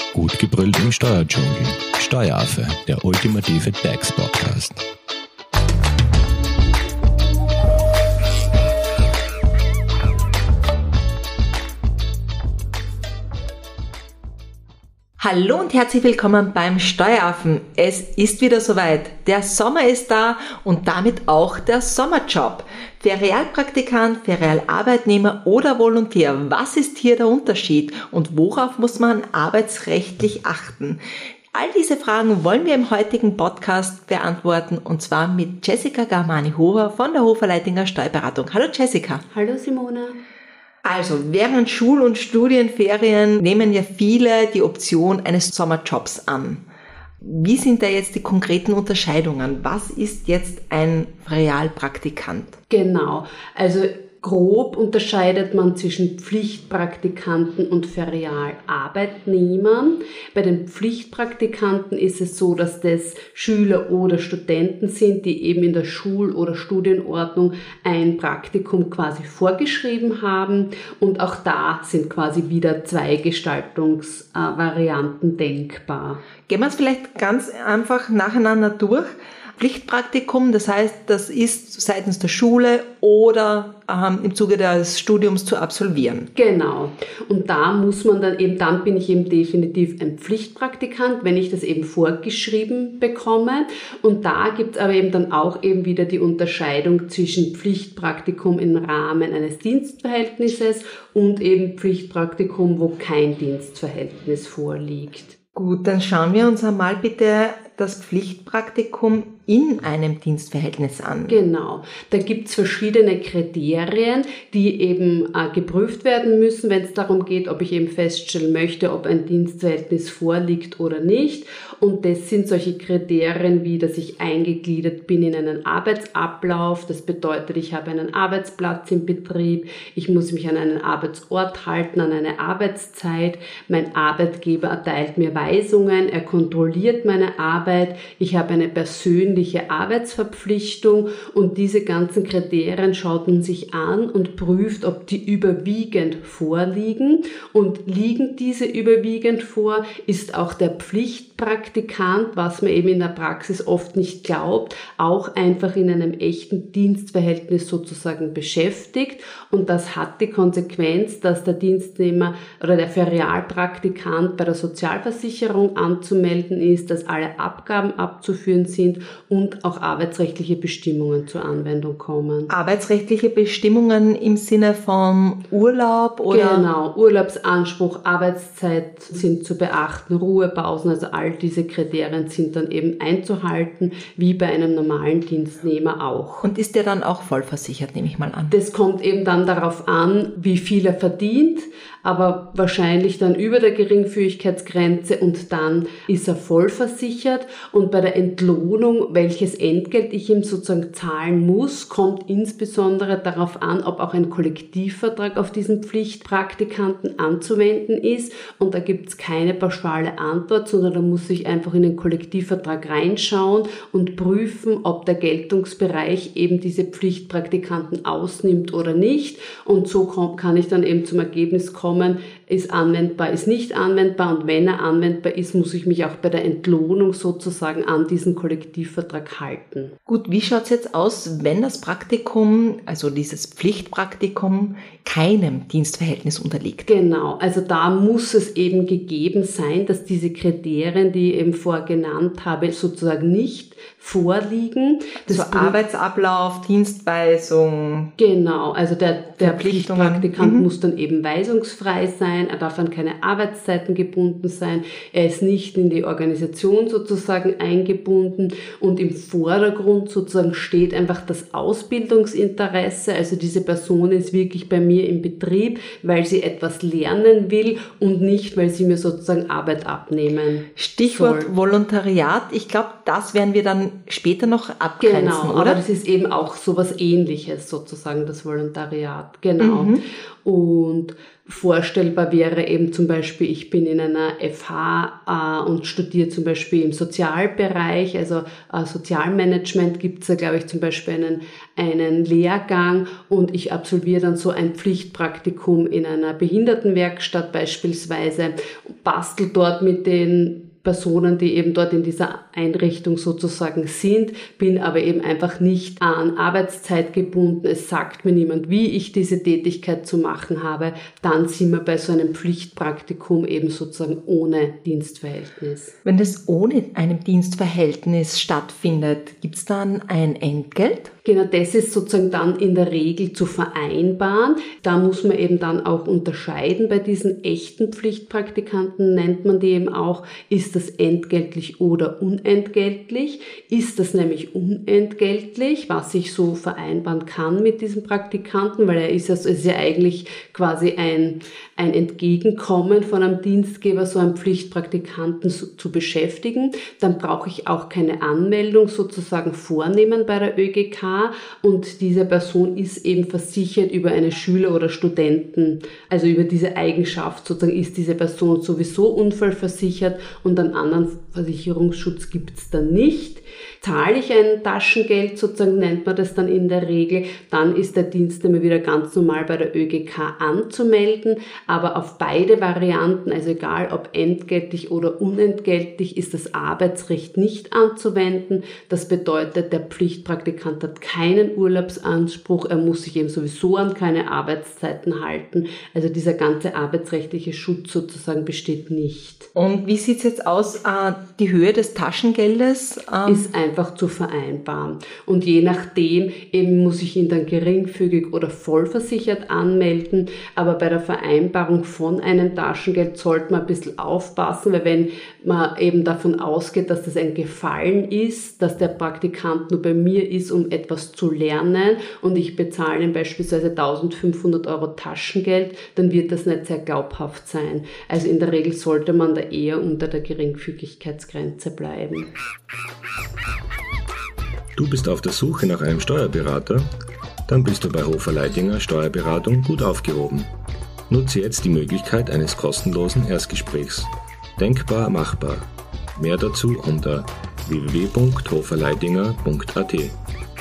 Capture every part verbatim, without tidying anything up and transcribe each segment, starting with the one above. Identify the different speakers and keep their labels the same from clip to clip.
Speaker 1: Gut gebrüllt im Steuerdschungel. Steueraffe, der ultimative Tax-Podcast.
Speaker 2: Hallo und herzlich willkommen beim Steueraffen. Es ist wieder soweit. Der Sommer ist da und damit auch der Sommerjob. Ferialpraktikant, Ferialarbeitnehmer oder Volontär. Was ist hier der Unterschied und worauf muss man arbeitsrechtlich achten? All diese Fragen wollen wir im heutigen Podcast beantworten und zwar mit Jessica Garmani-Hofer von der Hofer-Leitinger Steuerberatung. Hallo Jessica.
Speaker 3: Hallo Simone.
Speaker 2: Also, während Schul- und Studienferien nehmen ja viele die Option eines Sommerjobs an. Wie sind da jetzt die konkreten Unterscheidungen? Was ist jetzt ein Ferialpraktikant?
Speaker 3: Genau, also grob unterscheidet man zwischen Pflichtpraktikanten und Ferialarbeitnehmern. Bei den Pflichtpraktikanten ist es so, dass das Schüler oder Studenten sind, die eben in der Schul- oder Studienordnung ein Praktikum quasi vorgeschrieben haben. Und auch da sind quasi wieder zwei Gestaltungsvarianten denkbar.
Speaker 2: Gehen wir es vielleicht ganz einfach nacheinander durch. Pflichtpraktikum, das heißt, das ist seitens der Schule oder ähm, im Zuge des Studiums zu absolvieren.
Speaker 3: Genau. Und da muss man dann eben, dann bin ich eben definitiv ein Pflichtpraktikant, wenn ich das eben vorgeschrieben bekomme. Und da gibt es aber eben dann auch eben wieder die Unterscheidung zwischen Pflichtpraktikum im Rahmen eines Dienstverhältnisses und eben Pflichtpraktikum, wo kein Dienstverhältnis vorliegt.
Speaker 2: Gut, dann schauen wir uns einmal bitte das Pflichtpraktikum in einem Dienstverhältnis an.
Speaker 3: Genau, da gibt es verschiedene Kriterien, die eben äh, geprüft werden müssen, wenn es darum geht, ob ich eben feststellen möchte, ob ein Dienstverhältnis vorliegt oder nicht. Und das sind solche Kriterien wie, dass ich eingegliedert bin in einen Arbeitsablauf. Das bedeutet, ich habe einen Arbeitsplatz im Betrieb, ich muss mich an einen Arbeitsort halten, an eine Arbeitszeit. Mein Arbeitgeber erteilt mir Weisungen, er kontrolliert meine Arbeit, ich habe eine persönliche Arbeitsverpflichtung und diese ganzen Kriterien schaut man sich an und prüft, ob die überwiegend vorliegen. Und liegen diese überwiegend vor, ist auch der Pflichtpraktikant, was man eben in der Praxis oft nicht glaubt, auch einfach in einem echten Dienstverhältnis sozusagen beschäftigt. Und das hat die Konsequenz, dass der Dienstnehmer oder der Ferialpraktikant bei der Sozialversicherung anzumelden ist, dass alle Abgaben abzuführen sind und auch arbeitsrechtliche Bestimmungen zur Anwendung kommen.
Speaker 2: Arbeitsrechtliche Bestimmungen im Sinne von Urlaub oder?
Speaker 3: Genau, Urlaubsanspruch, Arbeitszeit sind zu beachten, Ruhepausen, also all diese Kriterien sind dann eben einzuhalten, wie bei einem normalen Dienstnehmer auch.
Speaker 2: Und ist der dann auch vollversichert, nehme ich mal an?
Speaker 3: Das kommt eben dann darauf an, wie viel er verdient, aber wahrscheinlich dann über der Geringfügigkeitsgrenze und dann ist er vollversichert. Und bei der Entlohnung, welches Entgelt ich ihm sozusagen zahlen muss, kommt insbesondere darauf an, ob auch ein Kollektivvertrag auf diesen Pflichtpraktikanten anzuwenden ist. Und da gibt es keine pauschale Antwort, sondern da muss ich einfach in den Kollektivvertrag reinschauen und prüfen, ob der Geltungsbereich eben diese Pflichtpraktikanten ausnimmt oder nicht. Und so kann ich dann eben zum Ergebnis kommen, ist anwendbar, ist nicht anwendbar und wenn er anwendbar ist, muss ich mich auch bei der Entlohnung sozusagen an diesen Kollektivvertrag halten.
Speaker 2: Gut, wie schaut es jetzt aus, wenn das Praktikum, also dieses Pflichtpraktikum, keinem Dienstverhältnis unterliegt?
Speaker 3: Genau, also da muss es eben gegeben sein, dass diese Kriterien, die ich eben vorher genannt habe, sozusagen nicht vorliegen.
Speaker 2: Das so Arbeitsablauf, Dienstweisung.
Speaker 3: Genau, also der, der Pflichtpraktikant
Speaker 2: mhm.
Speaker 3: muss dann eben weisungsfrei sein, er darf an keine Arbeitszeiten gebunden sein, er ist nicht in die Organisation sozusagen eingebunden und im Vordergrund sozusagen steht einfach das Ausbildungsinteresse, also diese Person ist wirklich bei mir im Betrieb, weil sie etwas lernen will und nicht, weil sie mir sozusagen Arbeit abnehmen
Speaker 2: Stichwort
Speaker 3: soll.
Speaker 2: Volontariat, ich glaube, das werden wir dann später noch abgrenzen,
Speaker 3: genau,
Speaker 2: oder?
Speaker 3: Aber das ist eben auch sowas Ähnliches sozusagen, das Volontariat, genau. Mhm. Und vorstellbar Da wäre eben zum Beispiel, ich bin in einer F H äh, und studiere zum Beispiel im Sozialbereich, also äh, Sozialmanagement gibt es da, glaube ich, zum Beispiel einen, einen Lehrgang und ich absolviere dann so ein Pflichtpraktikum in einer Behindertenwerkstatt beispielsweise, bastel dort mit den Personen, die eben dort in dieser Einrichtung sozusagen sind, bin aber eben einfach nicht an Arbeitszeit gebunden. Es sagt mir niemand, wie ich diese Tätigkeit zu machen habe. Dann sind wir bei so einem Pflichtpraktikum eben sozusagen ohne Dienstverhältnis.
Speaker 2: Wenn das ohne einem Dienstverhältnis stattfindet, gibt es dann ein Entgelt?
Speaker 3: Genau, das ist sozusagen dann in der Regel zu vereinbaren. Da muss man eben dann auch unterscheiden bei diesen echten Pflichtpraktikanten, nennt man die eben auch, ist das entgeltlich oder unentgeltlich? Ist das nämlich unentgeltlich, was ich so vereinbaren kann mit diesem Praktikanten, weil er ist ja, ist ja eigentlich quasi ein, ein Entgegenkommen von einem Dienstgeber, so einen Pflichtpraktikanten zu, zu beschäftigen. Dann brauche ich auch keine Anmeldung sozusagen vornehmen bei der Ö G K. Und diese Person ist eben versichert über eine Schüler- oder Studenten, also über diese Eigenschaft sozusagen ist diese Person sowieso unfallversichert und einen anderen Versicherungsschutz gibt es dann nicht. Zahle ich ein Taschengeld, sozusagen nennt man das dann in der Regel, dann ist der Dienst immer wieder ganz normal bei der Ö G K anzumelden, aber auf beide Varianten, also egal ob entgeltlich oder unentgeltlich, ist das Arbeitsrecht nicht anzuwenden. Das bedeutet, der Pflichtpraktikant hat keinen Urlaubsanspruch, er muss sich eben sowieso an keine Arbeitszeiten halten, also dieser ganze arbeitsrechtliche Schutz sozusagen besteht nicht.
Speaker 2: Und wie sieht es jetzt aus, die Höhe des Taschengeldes?
Speaker 3: Ist einfach zu vereinbaren. Und je nachdem eben muss ich ihn dann geringfügig oder vollversichert anmelden. Aber bei der Vereinbarung von einem Taschengeld sollte man ein bisschen aufpassen, weil wenn man eben davon ausgeht, dass das ein Gefallen ist, dass der Praktikant nur bei mir ist, um etwas zu lernen und ich bezahle ihm beispielsweise eintausendfünfhundert Euro Taschengeld, dann wird das nicht sehr glaubhaft sein. Also in der Regel sollte man da eher unter der Geringfügigkeitsgrenze bleiben.
Speaker 1: Du bist auf der Suche nach einem Steuerberater? Dann bist du bei Hofer Leidinger Steuerberatung gut aufgehoben. Nutze jetzt die Möglichkeit eines kostenlosen Erstgesprächs. Denkbar machbar. Mehr dazu unter w w w punkt hoferleidinger punkt a t.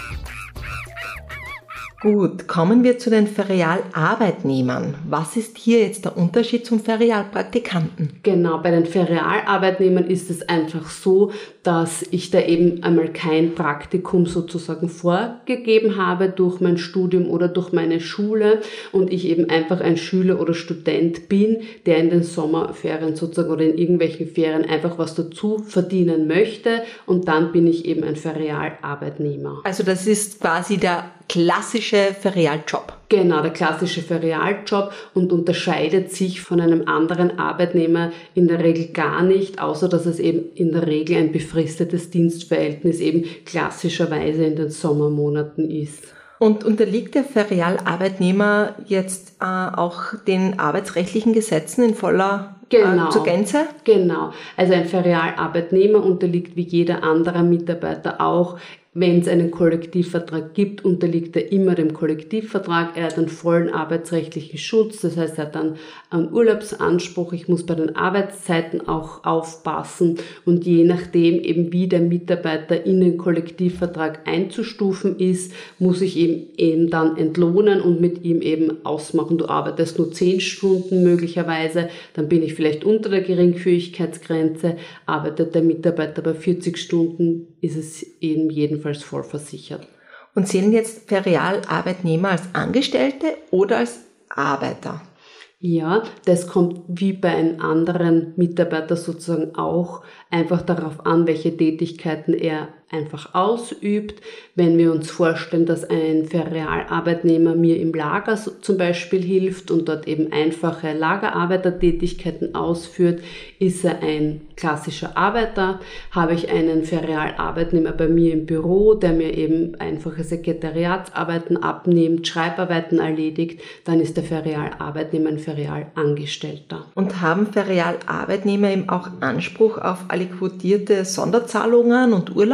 Speaker 2: Gut, kommen wir zu den Ferialarbeitnehmern. Was ist hier jetzt der Unterschied zum Ferialpraktikanten?
Speaker 3: Genau, bei den Ferialarbeitnehmern ist es einfach so, dass ich da eben einmal kein Praktikum sozusagen vorgegeben habe durch mein Studium oder durch meine Schule und ich eben einfach ein Schüler oder Student bin, der in den Sommerferien sozusagen oder in irgendwelchen Ferien einfach was dazu verdienen möchte und dann bin ich eben ein Ferialarbeitnehmer.
Speaker 2: Also das ist quasi der klassische Ferialjob.
Speaker 3: Genau, der klassische Ferialjob und unterscheidet sich von einem anderen Arbeitnehmer in der Regel gar nicht, außer dass es eben in der Regel ein befristetes Dienstverhältnis eben klassischerweise in den Sommermonaten ist.
Speaker 2: Und unterliegt der Ferialarbeitnehmer jetzt äh, auch den arbeitsrechtlichen Gesetzen in voller
Speaker 3: Genau.
Speaker 2: Äh, zur Gänze?
Speaker 3: Genau. Also ein Ferialarbeitnehmer unterliegt wie jeder andere Mitarbeiter auch. Wenn es einen Kollektivvertrag gibt, unterliegt er immer dem Kollektivvertrag. Er hat einen vollen arbeitsrechtlichen Schutz, das heißt, er hat dann einen Urlaubsanspruch. Ich muss bei den Arbeitszeiten auch aufpassen und je nachdem eben wie der Mitarbeiter in den Kollektivvertrag einzustufen ist, muss ich ihn eben dann entlohnen und mit ihm eben ausmachen. Du arbeitest nur zehn Stunden möglicherweise, dann bin ich vielleicht unter der Geringfügigkeitsgrenze, arbeitet der Mitarbeiter bei vierzig Stunden, ist es eben jedenfalls voll versichert.
Speaker 2: Und zählen jetzt Ferialarbeitnehmer als Angestellte oder als Arbeiter?
Speaker 3: Ja, das kommt wie bei einem anderen Mitarbeiter sozusagen auch einfach darauf an, welche Tätigkeiten er einfach ausübt. Wenn wir uns vorstellen, dass ein Ferialarbeitnehmer mir im Lager zum Beispiel hilft und dort eben einfache Lagerarbeitertätigkeiten ausführt, ist er ein klassischer Arbeiter. Habe ich einen Ferialarbeitnehmer bei mir im Büro, der mir eben einfache Sekretariatsarbeiten abnimmt, Schreibarbeiten erledigt, dann ist der Ferialarbeitnehmer ein Ferialangestellter.
Speaker 2: Und haben Ferialarbeitnehmer eben auch Anspruch auf aliquotierte Sonderzahlungen und Urlaub?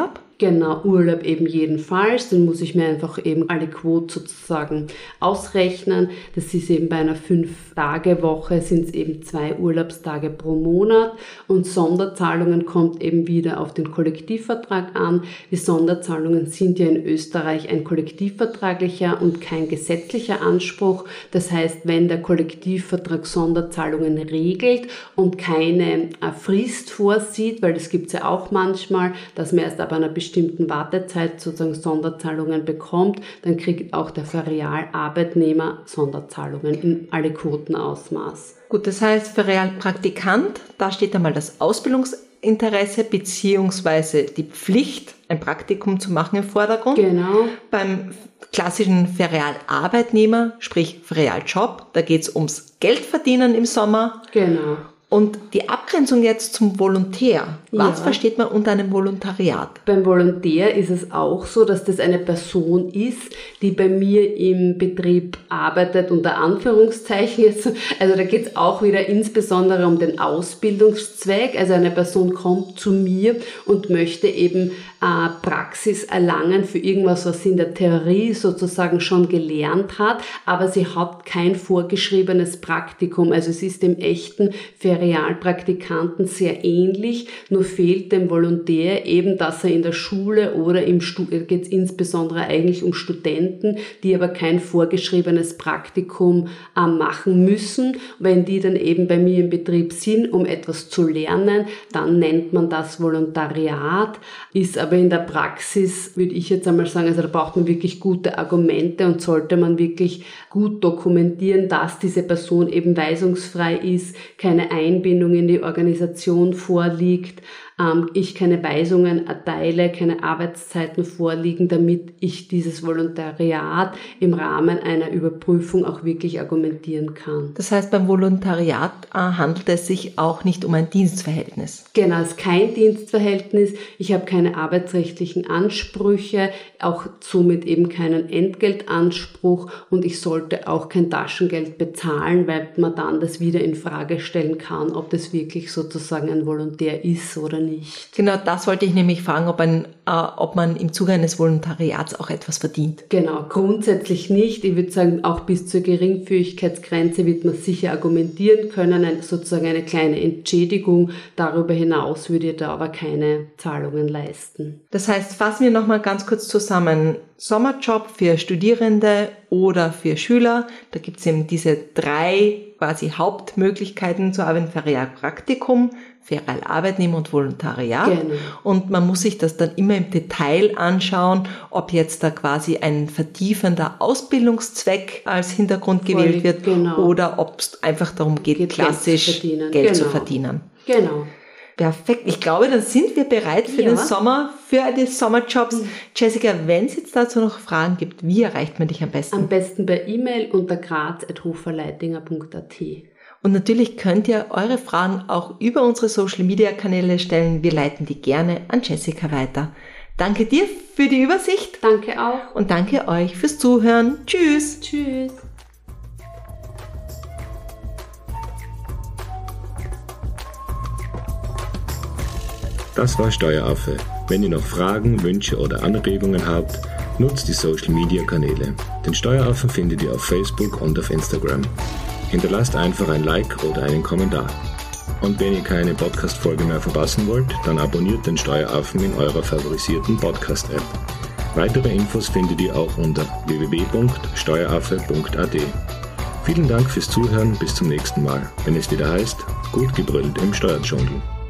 Speaker 3: Genau, Urlaub eben jedenfalls. Dann muss ich mir einfach eben alle Quote sozusagen ausrechnen. Das ist eben bei einer fünf-Tage-Woche sind es eben zwei Urlaubstage pro Monat. Und Sonderzahlungen kommt eben wieder auf den Kollektivvertrag an. Die Sonderzahlungen sind ja in Österreich ein kollektivvertraglicher und kein gesetzlicher Anspruch. Das heißt, wenn der Kollektivvertrag Sonderzahlungen regelt und keine Frist vorsieht, weil das gibt es ja auch manchmal, dass man erst ab einer bestimmten Wartezeit sozusagen Sonderzahlungen bekommt, dann kriegt auch der Ferialarbeitnehmer Sonderzahlungen in alle Quotenausmaß.
Speaker 2: Gut, das heißt, Ferialpraktikant, da steht einmal das Ausbildungsinteresse beziehungsweise die Pflicht, ein Praktikum zu machen im Vordergrund.
Speaker 3: Genau.
Speaker 2: Beim klassischen Ferialarbeitnehmer, sprich Ferialjob, da geht es ums Geldverdienen im Sommer.
Speaker 3: Genau.
Speaker 2: Und die Abgrenzung jetzt zum Volontär, was
Speaker 3: Ja.
Speaker 2: versteht man unter einem Volontariat?
Speaker 3: Beim Volontär ist es auch so, dass das eine Person ist, die bei mir im Betrieb arbeitet, unter Anführungszeichen jetzt. Also da geht es auch wieder insbesondere um den Ausbildungszweck. Also eine Person kommt zu mir und möchte eben äh, Praxis erlangen für irgendwas, was sie in der Theorie sozusagen schon gelernt hat, aber sie hat kein vorgeschriebenes Praktikum. Also es ist dem echten Ferialpraktikanten sehr ähnlich, nur fehlt dem Volontär eben, dass er in der Schule oder im Studium, geht es insbesondere eigentlich um Studenten, die aber kein vorgeschriebenes Praktikum äh, machen müssen. Wenn die dann eben bei mir im Betrieb sind, um etwas zu lernen, dann nennt man das Volontariat, ist aber in der Praxis, würde ich jetzt einmal sagen, also da braucht man wirklich gute Argumente und sollte man wirklich gut dokumentieren, dass diese Person eben weisungsfrei ist, keine Einbindung in die Organisation vorliegt, ähm, ich keine Weisungen erteile, keine Arbeitszeiten vorliegen, damit ich dieses Volontariat im Rahmen einer Überprüfung auch wirklich argumentieren kann.
Speaker 2: Das heißt, beim Volontariat äh, handelt es sich auch nicht um ein Dienstverhältnis.
Speaker 3: Genau, es ist kein Dienstverhältnis, ich habe keine arbeitsrechtlichen Ansprüche, auch somit eben keinen Entgeltanspruch und ich sollte auch kein Taschengeld bezahlen, weil man dann das wieder in Frage stellen kann, ob das wirklich sozusagen ein Volontär ist oder nicht.
Speaker 2: Genau, das wollte ich nämlich fragen, ob, ein, äh, ob man im Zuge eines Volontariats auch etwas verdient.
Speaker 3: Genau, grundsätzlich nicht. Ich würde sagen, auch bis zur Geringfügigkeitsgrenze wird man sicher argumentieren können, ein, sozusagen eine kleine Entschädigung. Darüber hinaus würde ich da aber keine Zahlungen leisten.
Speaker 2: Das heißt, fassen wir nochmal ganz kurz zusammen. Sommerjob für Studierende oder für Schüler, da gibt es eben diese drei quasi Hauptmöglichkeiten zu arbeiten: Ferialpraktikum, Ferialarbeitnehmer und Volontariat.
Speaker 3: Genau.
Speaker 2: Und man muss sich das dann immer im Detail anschauen, ob jetzt da quasi ein vertiefender Ausbildungszweck als Hintergrund gewählt wird,
Speaker 3: genau.
Speaker 2: oder ob es einfach darum geht,
Speaker 3: Geht
Speaker 2: klassisch
Speaker 3: Geld zu verdienen.
Speaker 2: Geld
Speaker 3: Genau.
Speaker 2: zu verdienen.
Speaker 3: Genau.
Speaker 2: Perfekt. Ich glaube, dann sind wir bereit für
Speaker 3: Ja.
Speaker 2: den Sommer, für die Sommerjobs.
Speaker 3: Mhm.
Speaker 2: Jessica, wenn es jetzt dazu noch Fragen gibt, wie erreicht man dich am besten?
Speaker 3: Am besten per E-Mail unter graz at hoferleitinger punkt a t.
Speaker 2: Und natürlich könnt ihr eure Fragen auch über unsere Social-Media-Kanäle stellen. Wir leiten die gerne an Jessica weiter. Danke dir für die Übersicht
Speaker 3: Danke auch.
Speaker 2: und danke euch fürs Zuhören. Tschüss.
Speaker 3: Tschüss.
Speaker 1: Das war Steueraffe. Wenn ihr noch Fragen, Wünsche oder Anregungen habt, nutzt die Social-Media-Kanäle. Den Steueraffen findet ihr auf Facebook und auf Instagram. Hinterlasst einfach ein Like oder einen Kommentar. Und wenn ihr keine Podcast-Folge mehr verpassen wollt, dann abonniert den Steueraffen in eurer favorisierten Podcast-App. Weitere Infos findet ihr auch unter w w w punkt steueraffe punkt a t. Vielen Dank fürs Zuhören, bis zum nächsten Mal, wenn es wieder heißt, gut gebrüllt im Steuerdschungel.